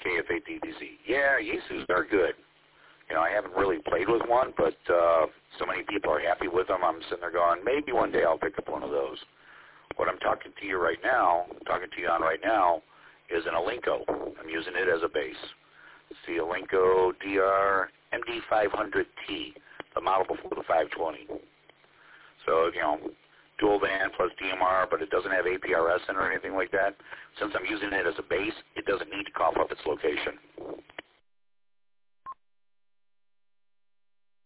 KF8DDZ. Yeah, Yaesus are good. You know, I haven't really played with one, but so many people are happy with them. I'm sitting there going, maybe one day I'll pick up one of those. What I'm talking to you on right now, is an Alinco. I'm using it as a base. It's the Alinco DR MD500T, the model before the 520. So, you know, dual band plus DMR, but it doesn't have APRS in or anything like that. Since I'm using it as a base, it doesn't need to cough up its location.